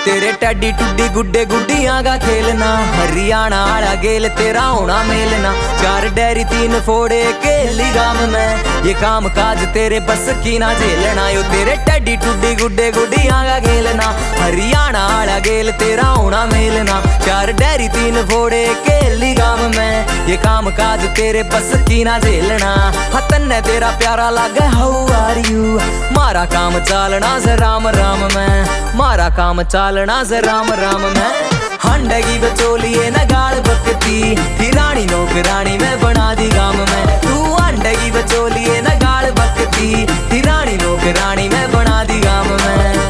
तेरे टैडी टुड्डी गुड्डे गुड्डियां का खेलना, हरियाणा आला गेल तेरा होना मेलना। 4 डेरी 3 फोड़े केली गाम में, ये काम काज तेरे बस की ना झेलना। यो तेरे टैडी टुड्डी गुड्डे गुड्डियां का खेलना, हरियाणा आला गेल तेरा होना मेलना। 4 डेरी 3 फोड़े केली गाम में, ये काम काज तेरे बस की ना झेलना। हतन तेरा प्यारा लागे हाउ आर यू, मारा काम चालना से राम राम में, मारा काम चालना से राम राम में। हंडगी बचोलिए न गाल बकती, थी रानी नौकरानी में बना दी गाम में। तू हंडगी बचोलिए न गाल बकती, थी रानी नौकरानी में बना दी गाम में।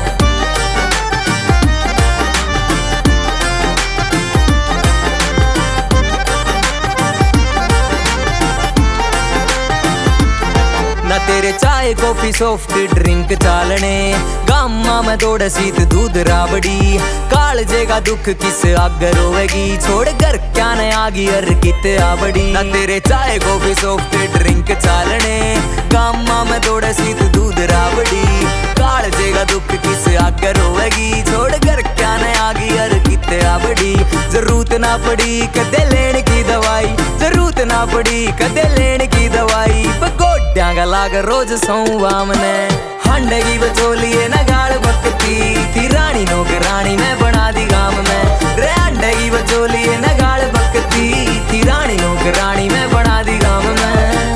ना तेरे चाय कॉफी सॉफ्ट ड्रिंक चालने, गामा में दौड़ सीत दूध राबड़ी। कालजे का दुख किस आग रोवेगी, छोड़ घर क्या न आगी हर कित आबड़ी। ना तेरे चाय कॉफी सॉफ्ट ड्रिंक चालने, गामा में दौड़ सीत दूध राबड़ी। कालजे का दुख किस आग रोवेगी, छोड़ घर क्या न आगी हर कित आबड़ी। जरूरत ना पड़ी कदे लेने की दवाई, जरूरत ना पड़ी कदे लेने की दवाई। गोड्या का लाग रोज सोमने, हंडगी बचोलिए न गाल बकती, थी रानी नौकरानी में बना दी गाम में। रे हंडगी बचोलिए न गाल बकती, थी रानी नौकरानी में बना दी गाम में।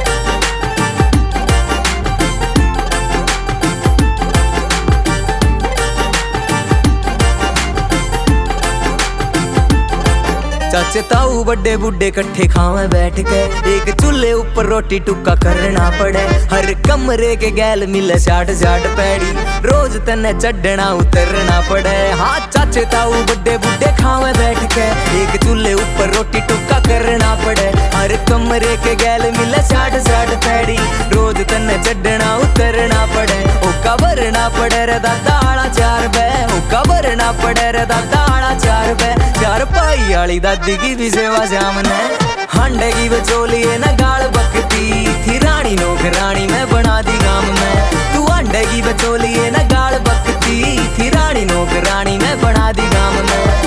चाचे ताऊ बड़े बुड्ढे कट्ठे खावे बैठ के, एक चूल्हे ऊपर रोटी टुक्का करना पड़े। हर कमरे के गैल मिले 60 पैड़ी, रोज तने चढ़ना उतरना पड़े। हाँ चाचे ताऊ बड़े बुड्ढे खावे बैठ के, एक चूल्हे ऊपर रोटी टुक्का करना पड़े। हर कमरे के गैल मिले 60 पैड़ी, रोज तने चढ़ना उतरना पड़े। ओ कबरना पड़े रे दादा आला 4 बे, ओ कबरना पड़े रे दादा आला 4 बे। 4 पाई आली दादी की भी सेवा सामने, हंडगी बचोलिए न गाल बकती, थी रानी नौकरानी में बना दी गाम में। तू हंडगी बचोलिए न गाल बकती, थी रानी नौकरानी में बना दी गाम में।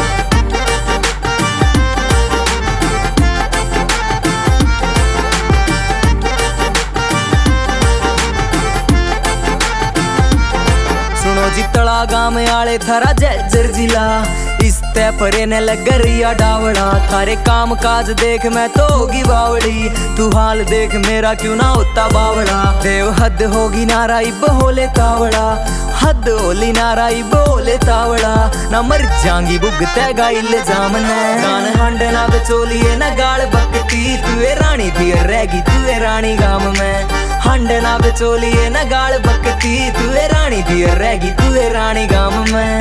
सुनो जितला गाम आले थारा जर्जर जिला, इस तय परे ने लगरिया डावड़ा। थारे काम काज देख मैं तो होगी बावड़ी, तू हाल देख मेरा क्यों ना होता बावड़ा। देव हद होगी नारा इब होले तावड़ा, हद होली नारा इब होले तावड़ा। ना मर जांगी भुगते गाइल जामने, गान हंड ना बचोलिए न गाल बकती, तुए रानी थी रहेगी तुए रानी गाम में। हंड ना बचोलिए न गाल बकती, तुए रानी थी रहेगी तुए रानी गाम में।